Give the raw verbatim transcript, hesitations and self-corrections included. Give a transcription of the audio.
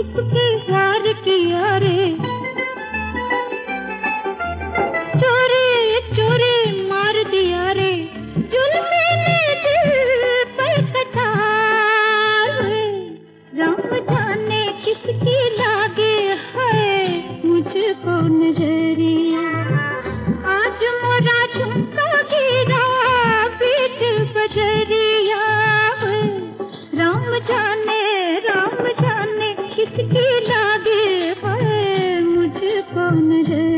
चुपके वार किया रे, चोरी चोरी मार दिया रे, जुल्मी ने दिल पर कटार। राम जाने किसकी लागे है मुझको नजरिया, आज मोरा झुमका गिरा बीच बजरिया। राम जाने राम जाने किसकी लागे है मुझको नजरिया।